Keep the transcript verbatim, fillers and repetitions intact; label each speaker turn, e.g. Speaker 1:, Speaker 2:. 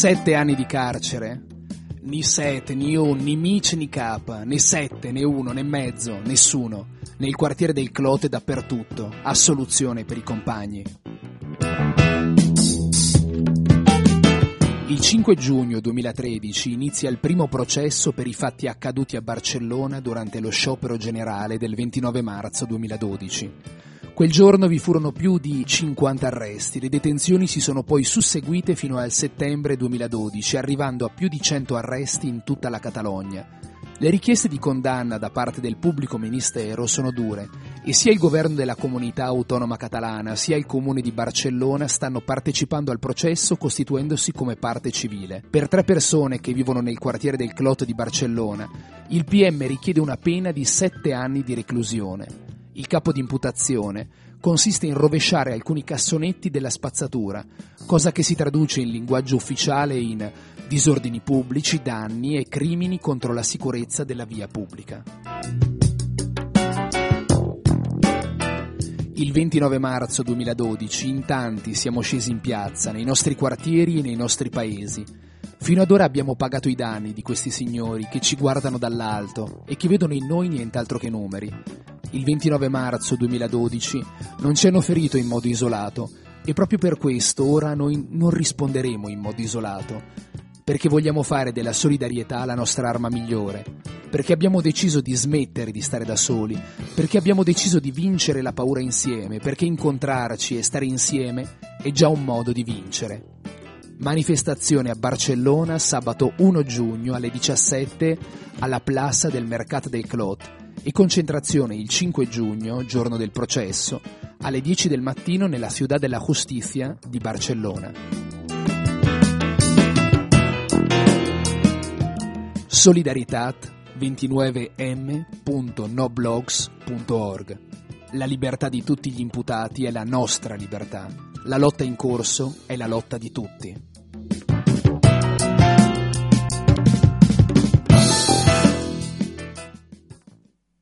Speaker 1: Sette anni di carcere? Ni sette, ni un, ni mic, ni capa, né sette, né uno, né mezzo, nessuno. Nel quartiere del Clote dappertutto. Assoluzione per i compagni. Il cinque giugno duemilatredici inizia il primo processo per i fatti accaduti a Barcellona durante lo sciopero generale del ventinove marzo duemiladodici. Quel giorno vi furono più di cinquanta arresti, le detenzioni si sono poi susseguite fino al settembre duemiladodici, arrivando a più di cento arresti in tutta la Catalogna. Le richieste di condanna da parte del pubblico ministero sono dure e sia il governo della comunità autonoma catalana sia il comune di Barcellona stanno partecipando al processo costituendosi come parte civile. Per tre persone che vivono nel quartiere del Clot di Barcellona, il P M richiede una pena di sette anni di reclusione. Il capo di imputazione consiste in rovesciare alcuni cassonetti della spazzatura, cosa che si traduce in linguaggio ufficiale in disordini pubblici, danni e crimini contro la sicurezza della via pubblica. Il ventinove marzo duemiladodici in tanti siamo scesi in piazza, nei nostri quartieri e nei nostri paesi. Fino ad ora abbiamo pagato i danni di questi signori che ci guardano dall'alto e che vedono in noi nient'altro che numeri. Il ventinove marzo duemiladodici non ci hanno ferito in modo isolato e proprio per questo ora noi non risponderemo in modo isolato, perché vogliamo fare della solidarietà la nostra arma migliore, perché abbiamo deciso di smettere di stare da soli, perché abbiamo deciso di vincere la paura insieme, perché incontrarci e stare insieme è già un modo di vincere. Manifestazione a Barcellona sabato primo giugno alle diciassette alla Plaza del Mercat del Clot e concentrazione il cinque giugno, giorno del processo, alle dieci del mattino nella Ciudad de la Justicia di Barcellona. Solidaritat ventinove m punto noblogs punto org. La libertà di tutti gli imputati è la nostra libertà. La lotta in corso è la lotta di tutti.